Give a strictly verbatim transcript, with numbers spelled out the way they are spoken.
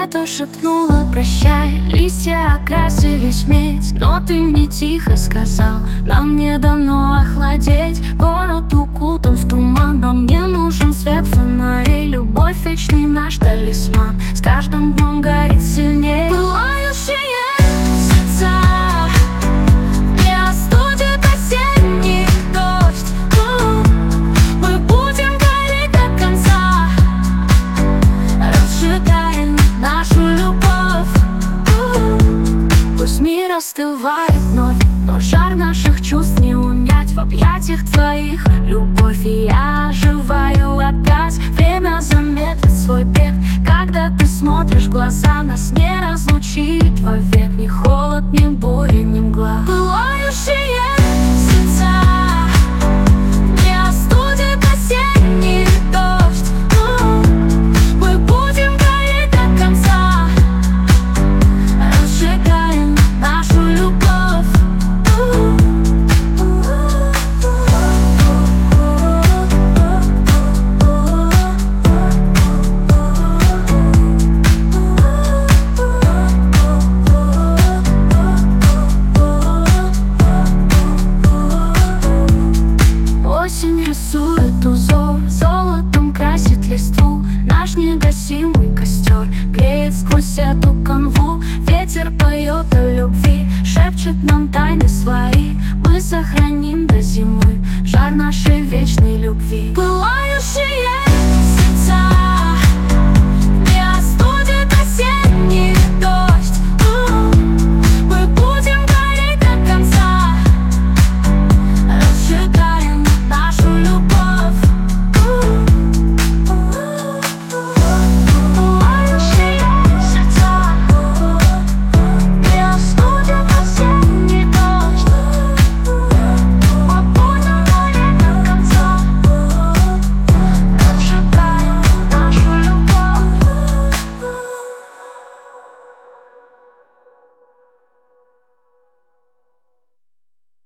Лето шепнуло прощай, листья окрасились в медь. Но ты мне тихо сказал, нам не дано охладеть. Город укутан в туман, но мне нужен свет фонарей. Любовь вечный наш талисман, с каждым днем горит сильнее. Пылающие сердца не остудит осенний дождь. Мы будем гореть до конца, разжигаем нашу любовь. Пусть мир остывает вновь, но жар наших чувств не унять. В объятиях твоих любовь, и я оживаю опять. Время замедлит свой бег, когда ты смотришь в глаза. Нас не разлучит вовек ни холод, ни буря, ни мгла. Пылающие сердца не остудит осенний дождь. Мы будем гореть до конца, разжигаем нашу любовь. Осень рисует узор, золотом красит листву. Наш негасимый костер греет сквозь эту канву. Ветер поет о любви, шепчет нам тайны свои. Мы сохраним до зимы жар нашей